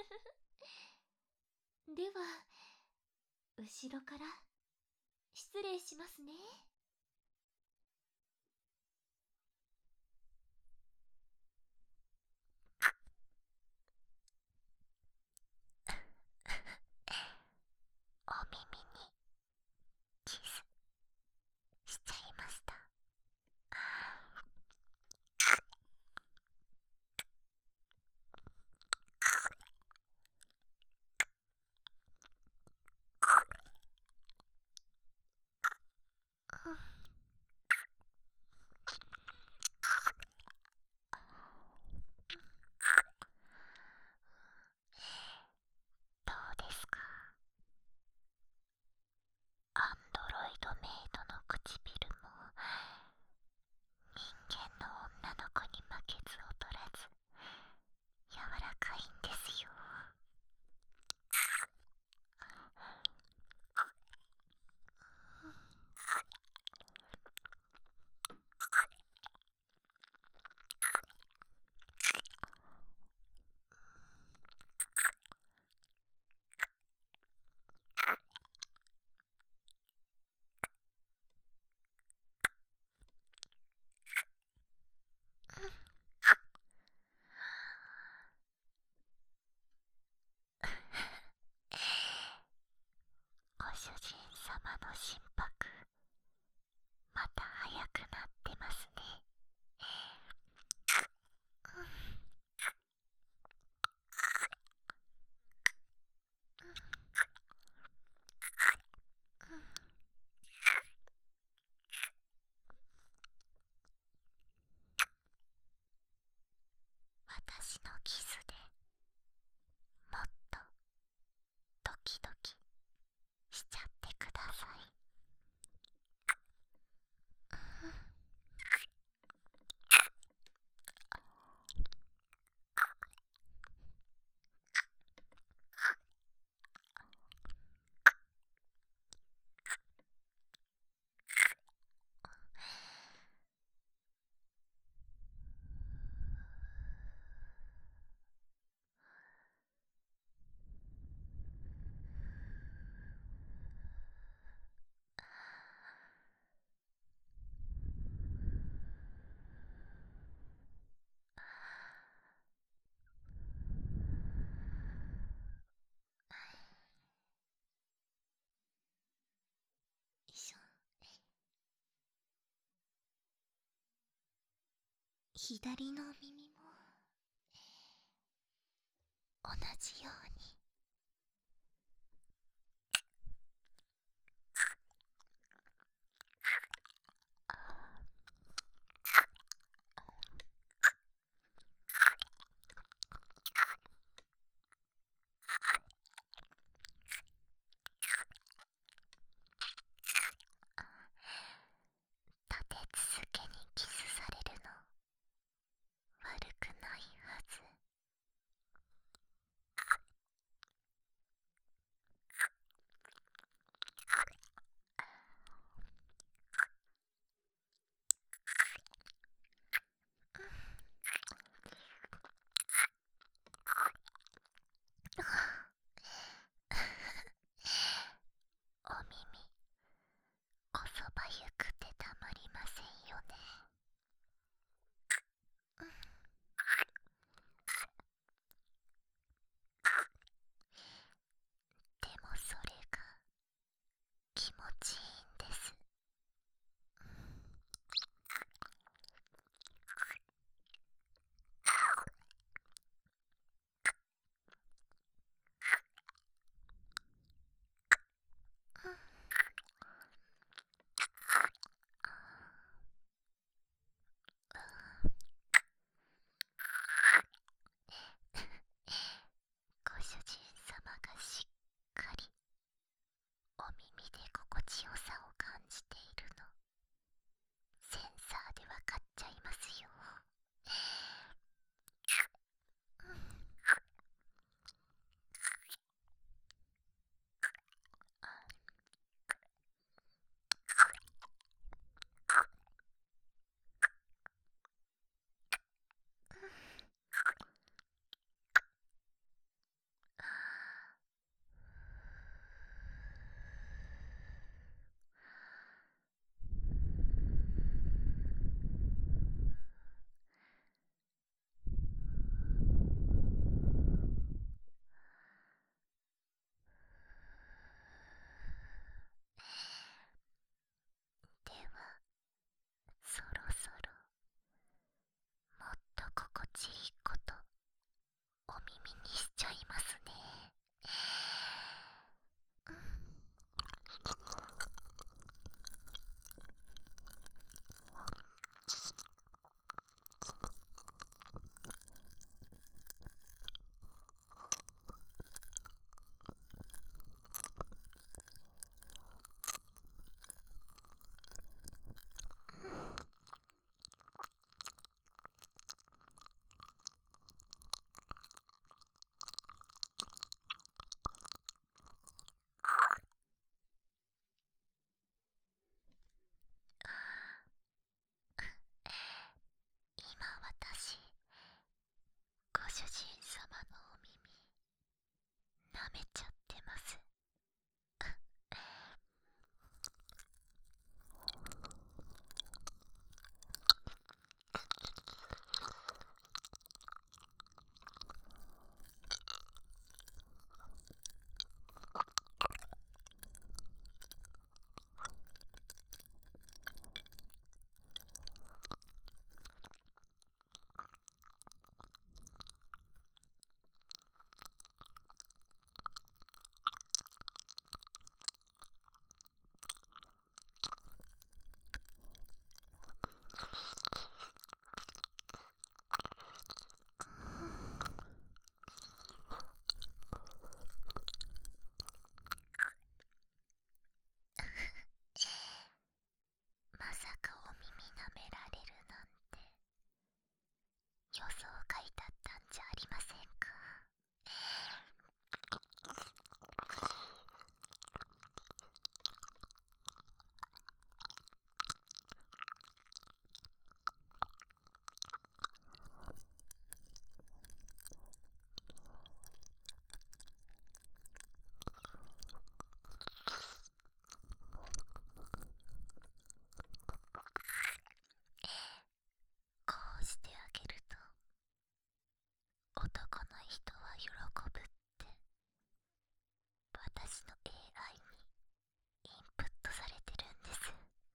では、後ろから失礼しますね。 お耳にキスしちゃいました。どうですか？アンドロイドメイドの唇も人間の女の子に負けず劣らず柔らかいんですよ。ご主人様の心拍また速くなってますね。私のキスでもっとドキドキしちゃってください。 いしょ。左の耳も同じように。 立て続けにキスされるの悪くないはず。 舐めちゃってます。まさかお耳舐められるなんて予想外だったんじゃありませんか。こうしてあげると男の人は喜ぶって私の AI にインプットされてるんです。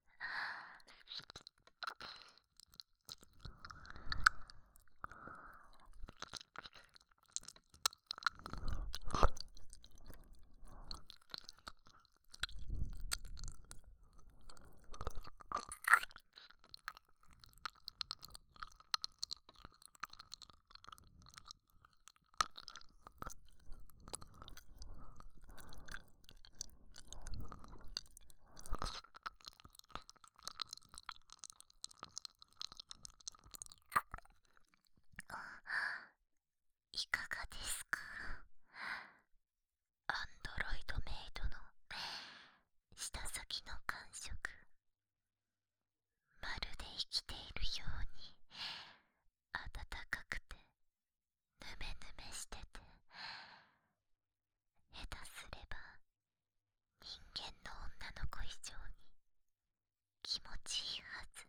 いかがですか。アンドロイドメイドの舌先の感触、まるで生きているように温かくてヌメヌメしてて、下手すれば人間の女の子以上に気持ちいいはず。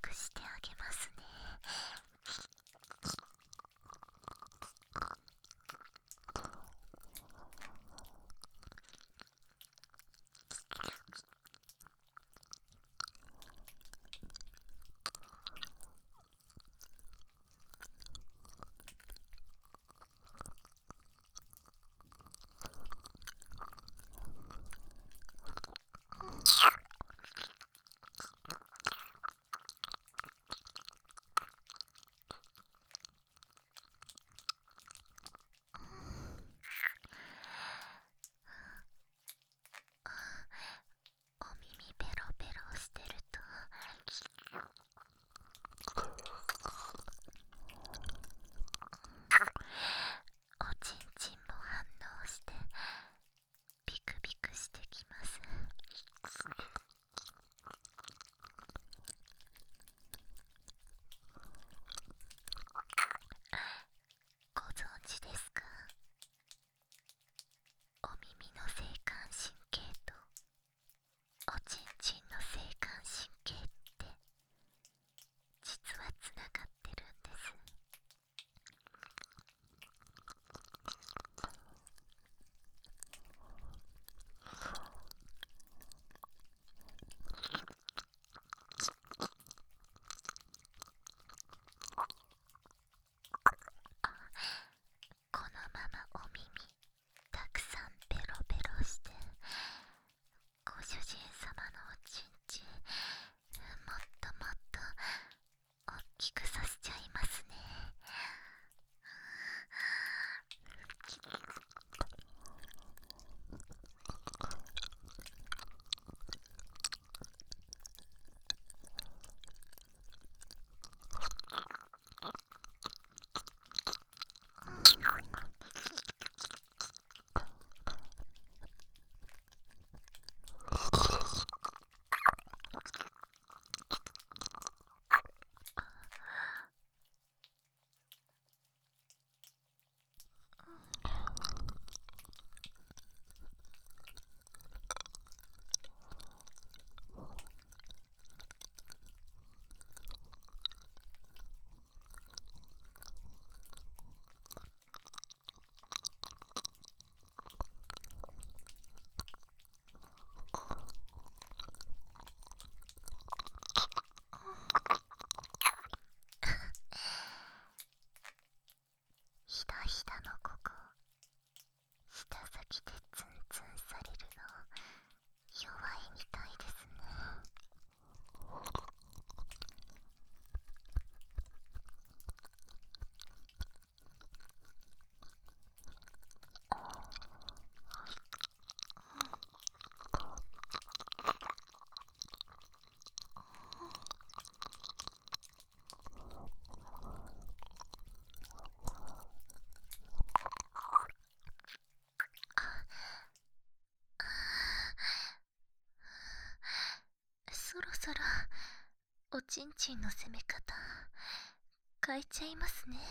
ちんちんの攻め方変えちゃいますね。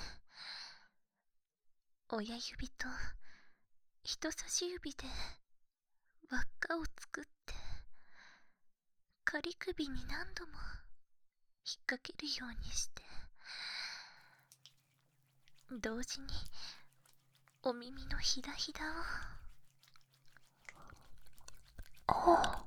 親指と人差し指で輪っかを作って仮首に何度も引っ掛けるようにして、同時にお耳のひだひだを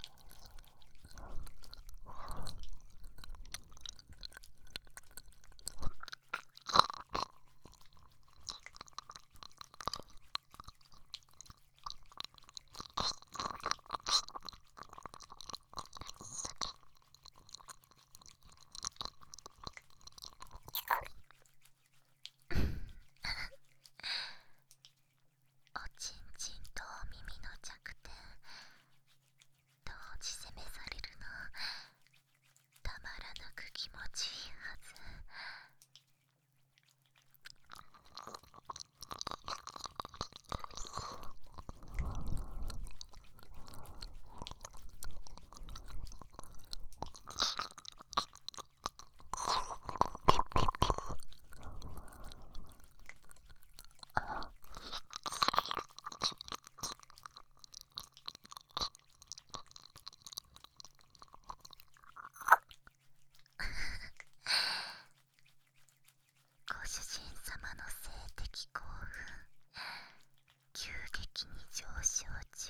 おちんちんとお耳の弱点同時攻めされるのたまらなく気持ちいいはず。ご主人様の性的興奮急激に上昇中。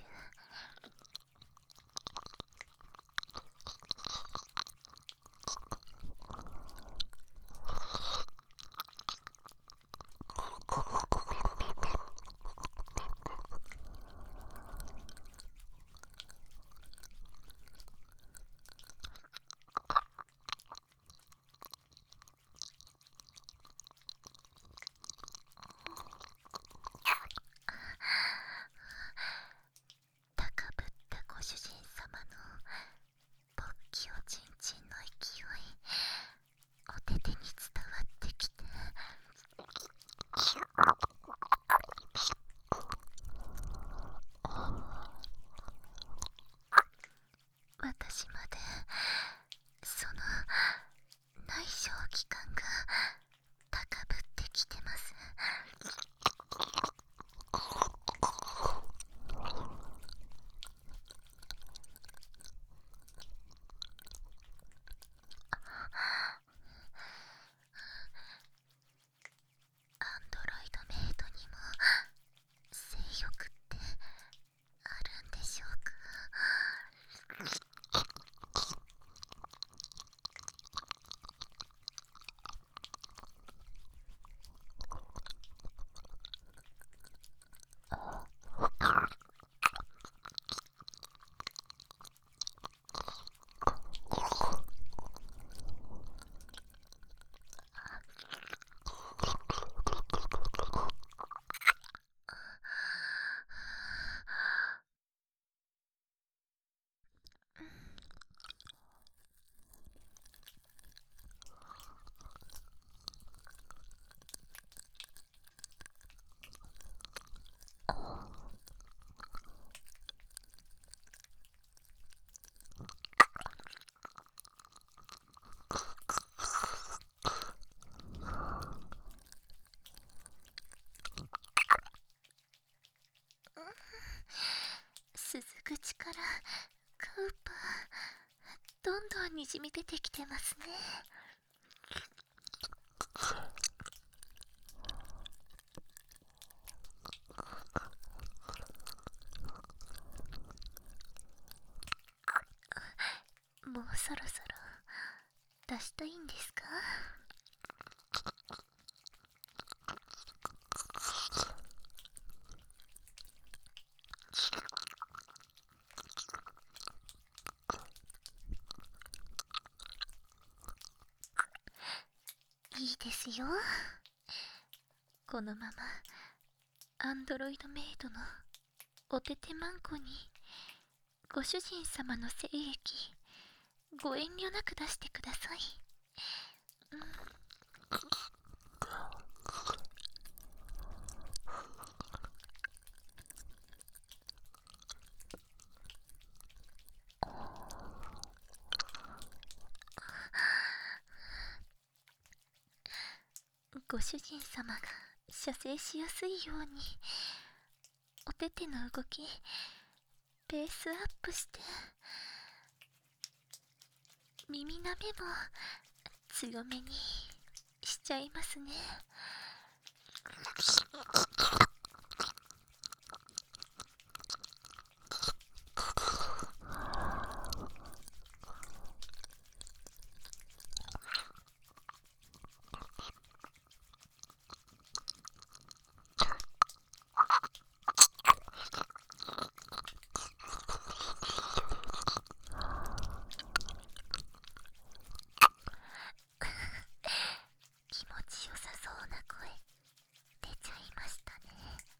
高ぶったご主人様の勃起おちんちんの勢いお手手に伝わってきて、私までその内省器官が高ぶってきてます。アンドロイドメイドにも性欲ってあるんでしょうか。鈴口からカウパーどんどんにじみ出てきてますね。もうそろそろ出したいんですか？いいですよ。このままアンドロイドメイドのおててまんこにご主人様の精液ご遠慮なく出してください。 ご主人様が射精しやすいようにお手手の動きペースアップして耳なめも強めにしちゃいますね。気持ちよさそうな声出ちゃいましたね。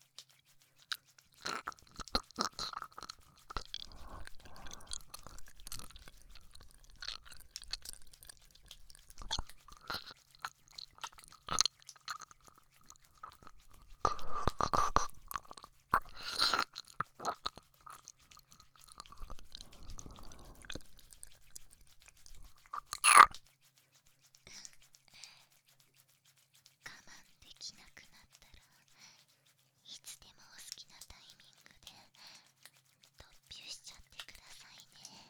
我慢できなくなったらいつでもお好きなタイミングで突飛しちゃってくださいね。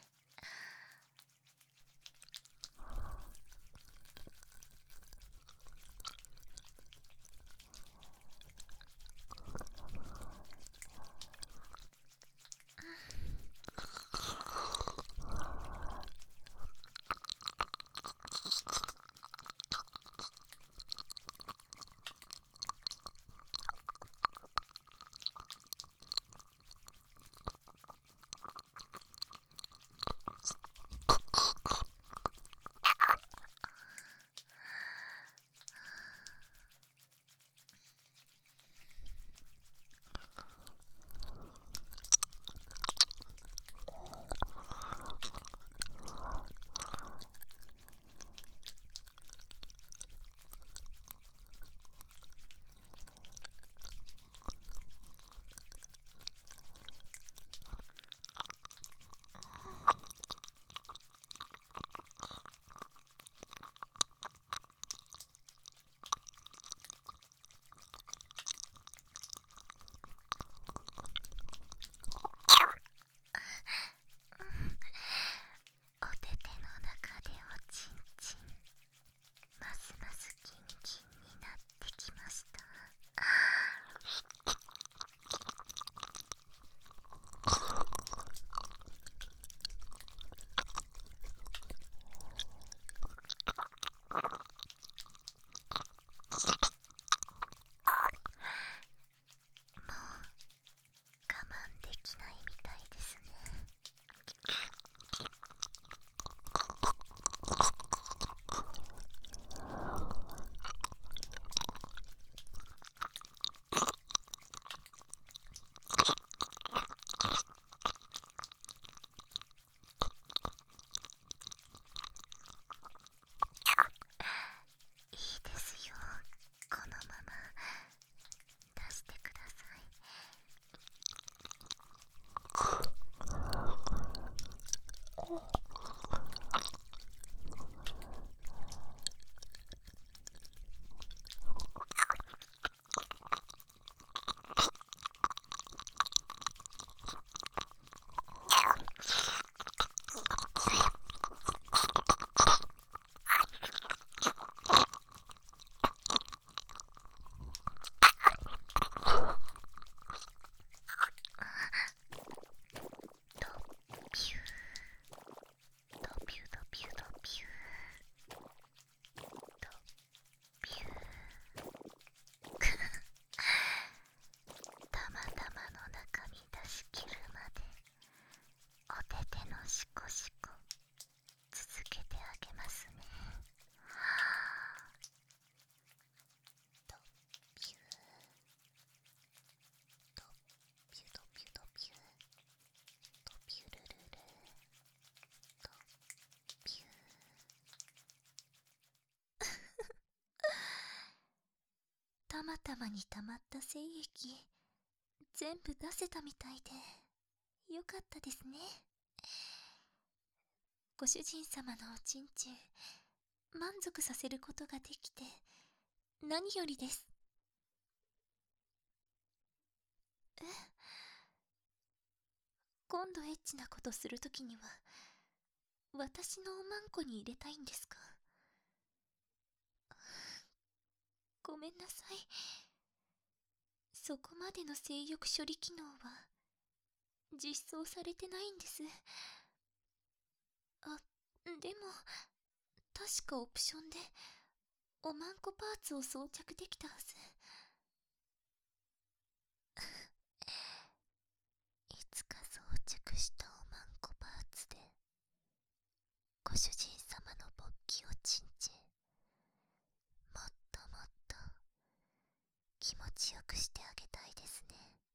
お手手の中でおちんちんますますキンキンになってきました。もう我慢できないみたいですね。いいですよ、このまま出してください。ドピュードピュドピュドピュドピュたまたまの中身出し切るまでお手手のシコシコ続けてあげますね。ドピュドピュドピュドピュドピュルルルドピュたまたまに溜まった精液全部出せたみたいでよかったですね。ご主人様のおちんちん満足させることができて何よりです。今度エッチなことするときには、私のおまんこに入れたいんですか？ごめんなさい。そこまでの性欲処理機能は、実装されてないんです。あ、でも、確かオプションで、おまんこパーツを装着できたはず。 いつか装着したおまんこパーツでご主人様の勃起をチンチン、もっともっと気持ちよくしてあげたいですね。